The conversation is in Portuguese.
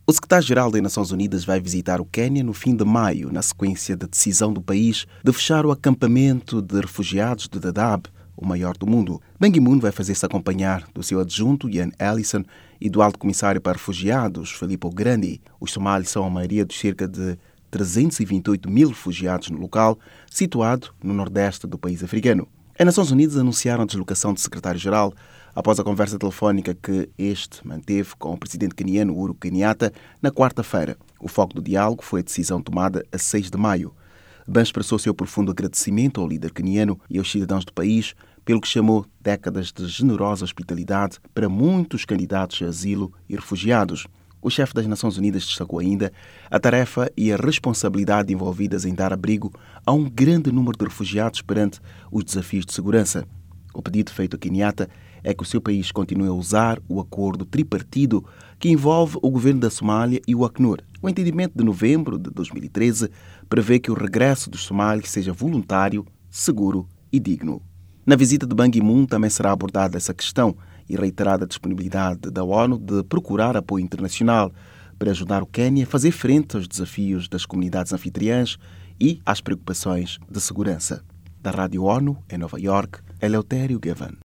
O secretário-geral das Nações Unidas vai visitar o Quênia no fim de maio, na sequência da decisão do país de fechar o acampamento de refugiados de Dadaab, o maior do mundo. Ban Ki-moon vai fazer-se acompanhar do seu adjunto, Ian Ellison, e do alto comissário para refugiados, Filippo Grandi. Os somalis são a maioria dos cerca de 328 mil refugiados no local, situado no nordeste do país africano. As Nações Unidas anunciaram a deslocação do secretário-geral após a conversa telefónica que este manteve com o presidente queniano Uhuru Kenyatta na quarta-feira. O foco do diálogo foi a decisão tomada a 6 de maio. Ban expressou seu profundo agradecimento ao líder queniano e aos cidadãos do país pelo que chamou décadas de generosa hospitalidade para muitos candidatos a asilo e refugiados. O chefe das Nações Unidas destacou ainda a tarefa e a responsabilidade envolvidas em dar abrigo a um grande número de refugiados perante os desafios de segurança. O pedido feito a Kenyatta é que o seu país continue a usar o acordo tripartido que envolve o governo da Somália e o Acnur. O entendimento de novembro de 2013 prevê que o regresso dos somalis seja voluntário, seguro e digno. Na visita de Ban Ki-moon também será abordada essa questão e reiterada a disponibilidade da ONU de procurar apoio internacional para ajudar o Quênia a fazer frente aos desafios das comunidades anfitriãs e às preocupações de segurança. Da Rádio ONU, em Nova York, Eleutério Gavan.